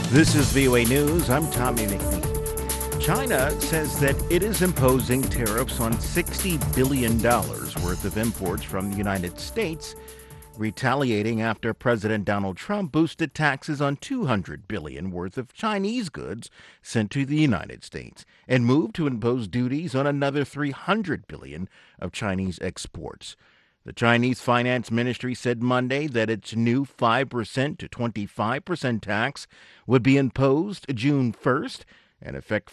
This is VOA News. I'm Tommy McNeil. China says that it is imposing tariffs on $60 billion worth of imports from the United States, retaliating after President Donald Trump boosted taxes on $200 billion worth of Chinese goods sent to the United States and moved to impose duties on another $300 billion of Chinese exports. The Chinese Finance Ministry said Monday that its new 5% to 25% tax would be imposed June 1st and affect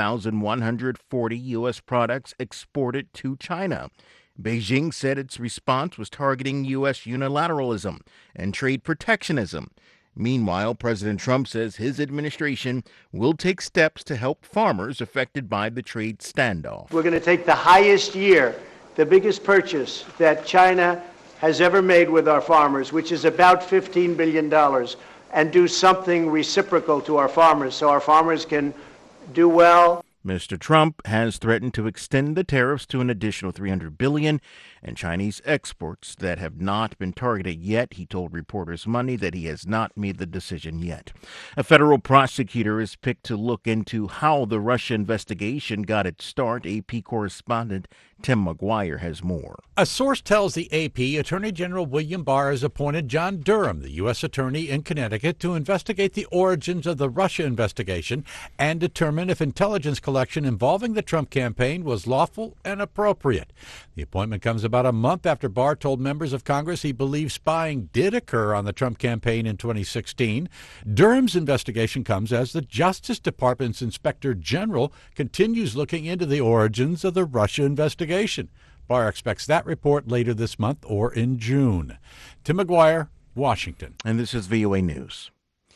5,140 U.S. products exported to China. Beijing said its response was targeting U.S. unilateralism and trade protectionism. Meanwhile, President Trump says his administration will take steps to help farmers affected by the trade standoff. We're going to take the highest year, the biggest purchase that China has ever made with our farmers, which is about $15 billion, and do something reciprocal to our farmers so our farmers can do well. Mr. Trump has threatened to extend the tariffs to an additional $300 billion and Chinese exports that have not been targeted yet. He told reporters Monday that he has not made the decision yet. A federal prosecutor is picked to look into how the Russia investigation got its start. AP correspondent Tim McGuire has more. A source tells the AP Attorney General William Barr has appointed John Durham, the U.S. Attorney in Connecticut, to investigate the origins of the Russia investigation and determine if intelligence collection involving the Trump campaign was lawful and appropriate. The appointment comes about a month after Barr told members of Congress he believes spying did occur on the Trump campaign in 2016. Durham's investigation comes as the Justice Department's Inspector General continues looking into the origins of the Russia investigation. Barr expects that report later this month or in June. Tim McGuire, Washington. And this is VOA News.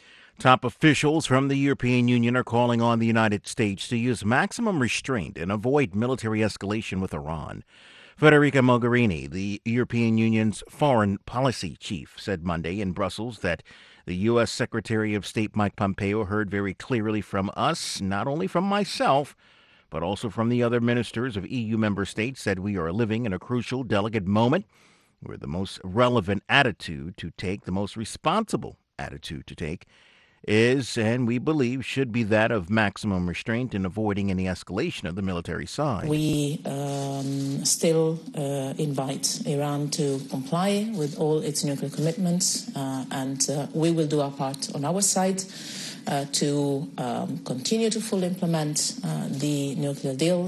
Top officials from the European Union are calling on the United States to use maximum restraint and avoid military escalation with Iran. Federica Mogherini, the European Union's foreign policy chief, said Monday in Brussels that the U.S. Secretary of State Mike Pompeo heard very clearly from us, not only from myself, but also from the other ministers of EU member states, that we are living in a crucial, delicate moment where the most relevant attitude to take, the most responsible attitude to take, is, and we believe should be, that of maximum restraint and avoiding any escalation of the military side. We still invite Iran to comply with all its nuclear commitments, and we will do our part on our side to continue to fully implement the nuclear deal.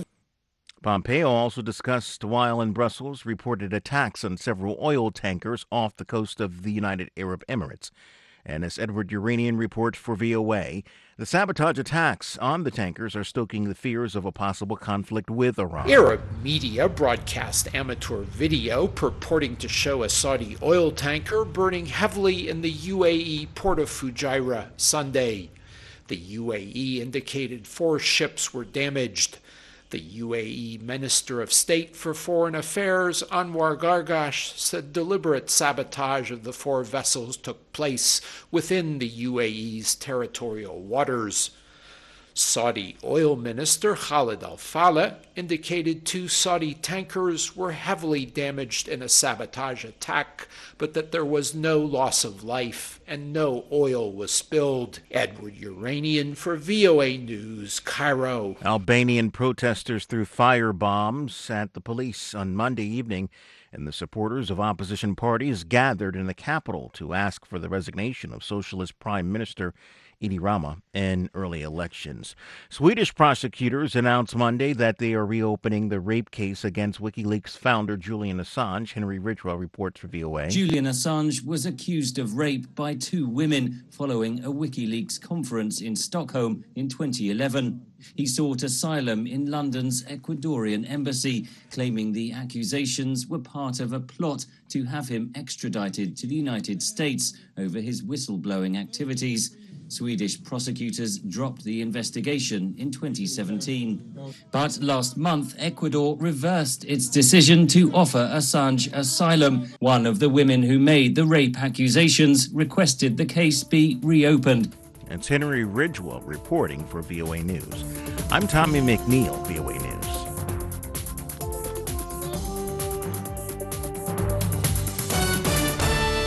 Pompeo also discussed, while in Brussels, reported attacks on several oil tankers off the coast of the United Arab Emirates. And as Edward Uranian reports for VOA, the sabotage attacks on the tankers are stoking the fears of a possible conflict with Iran. Arab media broadcast amateur video purporting to show a Saudi oil tanker burning heavily in the UAE port of Fujairah Sunday. The UAE indicated 4 ships were damaged. The UAE Minister of State for Foreign Affairs, Anwar Gargash, said deliberate sabotage of the 4 vessels took place within the UAE's territorial waters. Saudi Oil Minister Khalid al-Faleh indicated 2 Saudi tankers were heavily damaged in a sabotage attack, but that there was no loss of life and no oil was spilled. Edward Uranian for VOA News, Cairo. Albanian protesters threw fire bombs at the police on Monday evening, and the supporters of opposition parties gathered in the capital to ask for the resignation of Socialist Prime Minister Edi Rama in early elections. Swedish prosecutors announced Monday that they are reopening the rape case against WikiLeaks founder Julian Assange. Henry Ridgwell reports for VOA. Julian Assange was accused of rape by 2 women following a WikiLeaks conference in Stockholm in 2011. He sought asylum in London's Ecuadorian embassy, claiming the accusations were part of a plot to have him extradited to the United States over his whistleblowing activities. Swedish prosecutors dropped the investigation in 2017. But last month, Ecuador reversed its decision to offer Assange asylum. One of the women who made the rape accusations requested the case be reopened. It's Henry Ridgwell reporting for VOA News. I'm Tommy McNeil, VOA News.